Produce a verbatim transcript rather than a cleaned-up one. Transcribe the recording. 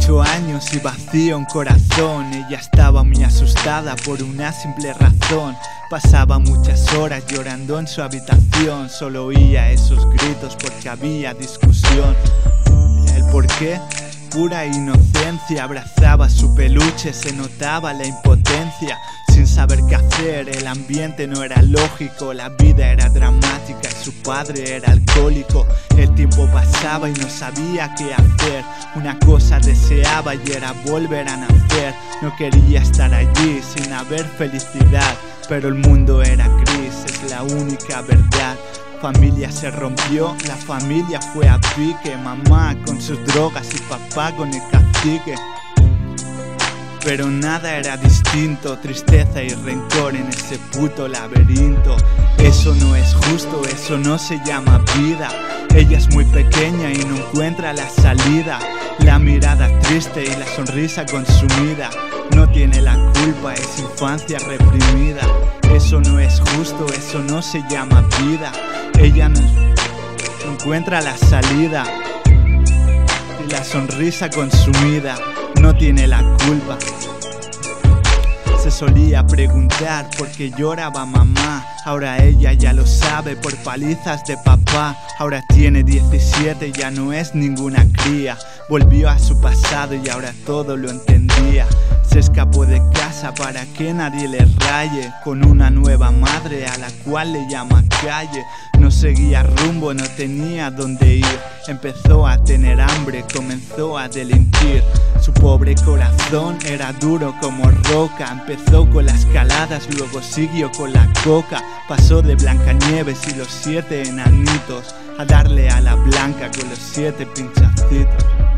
Ocho años y vacío un corazón. Ella estaba muy asustada por una simple razón. Pasaba muchas horas llorando en su habitación. Solo oía esos gritos porque había discusión. ¿El por qué? Pura inocencia. Abrazaba su peluche, se notaba la impotencia. Sin saber qué hacer, el ambiente no era lógico. La vida era dramática y su padre era alcohólico. El tiempo pasaba y no sabía qué hacer. Una cosa deseaba y era volver a nacer. No quería estar allí sin haber felicidad, pero el mundo era gris, es la única verdad. Familia se rompió, la familia fue a pique. Mamá con sus drogas y papá con el cacique. Pero nada era distinto, tristeza y rencor en ese puto laberinto. Eso no es justo, eso no se llama vida. Ella es muy pequeña y no encuentra la salida. La mirada triste y la sonrisa consumida. No tiene la culpa, es infancia reprimida. Eso no es justo, eso no se llama vida. Ella no encuentra la salida y la sonrisa consumida. No tiene la culpa. Se solía preguntar por qué lloraba mamá. Ahora ella ya lo sabe por palizas de papá. Ahora tiene diecisiete, ya no es ninguna cría. Volvió a su pasado y ahora todo lo entendía. Se escapó de casa para que nadie le raye. Con una nueva madre a la cual le llama calle. No seguía rumbo, no tenía dónde ir. Empezó a tener hambre, comenzó a delinquir. Su pobre corazón era duro como roca. Empezó con las caladas, luego siguió con la coca. Pasó de Blancanieves y los siete enanitos a darle a la blanca con los siete pinchacitos.